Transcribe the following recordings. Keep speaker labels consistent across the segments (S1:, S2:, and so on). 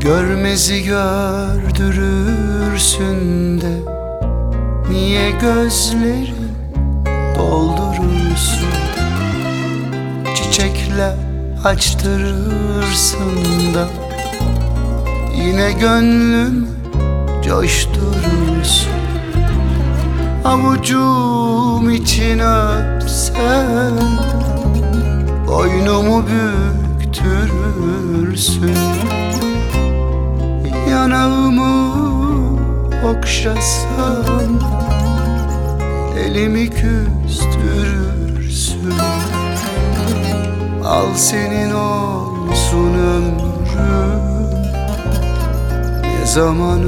S1: Görmezi gördürürsün de niye gözleri doldurursun? Çiçekle açtırırsın da yine gönlüm coşturursun. Avucum için öpsen boynumu büktürürsün. Yanağımı okşasan elimi küstürürsün. Al senin olsun ömrüm, ne zaman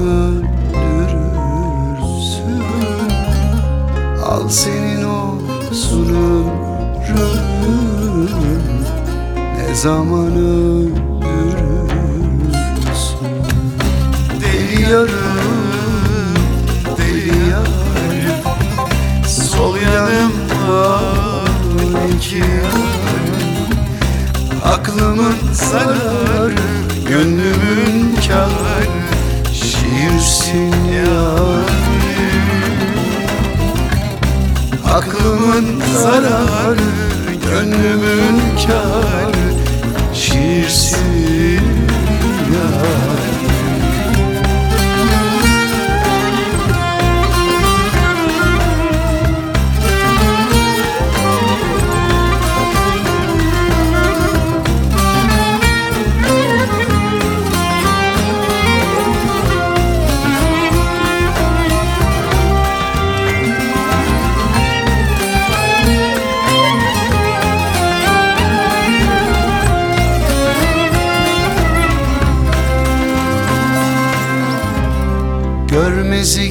S1: öldürürsün. Al senin olsun ömrüm, ne zaman öldürürsün. Deli yarım, deli yarım, sol yanım var iki yarım. Aklımın zararı, gönlümün kârı, şiirsin yarim. Aklımın zararı, gönlümün kârı, şiirsin yarim. Görmezi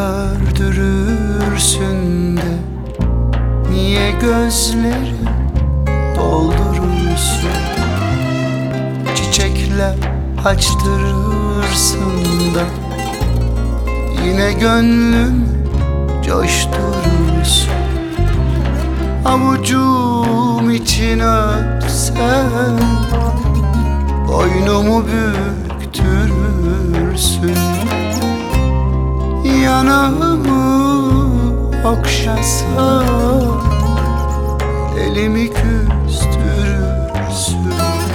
S1: gördürürsün de niye gözleri doldurursun? Çiçekle açtırırsın da yine gönlüm coşturursun. Avucum için öpsen boynumu büktürürsün. Yanağımı okşasan elimi küstürürsün.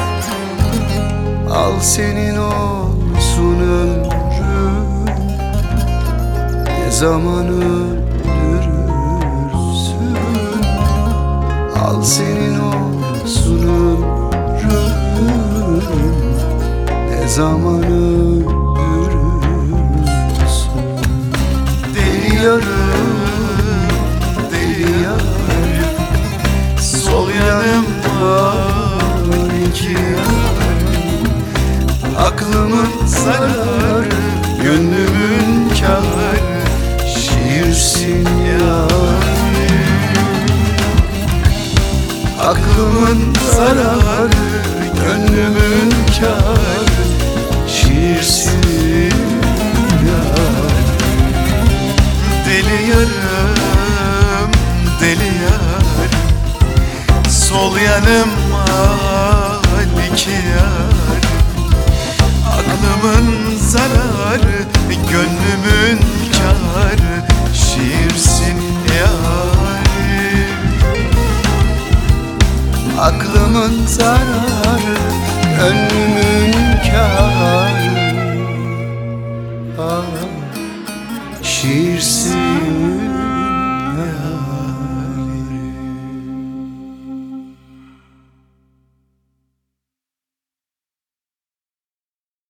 S1: Al senin olsun ömrüm, ne zaman öldürürsün. Al senin olsun ömrüm, ne zaman öldürürsün. Yarım, deli yarım, sol yanım var iki yarım. Aklımın zararı, gönlümün kârı, şiirsin yarim. Aklımın zararı, gönlümün kârı, şiirsin yarim. Deli yarım, deli yarım, sol yanım al iki yarım. Aklımın zararı, gönlümün kârı, şiirsin yarim. Aklımın zararı,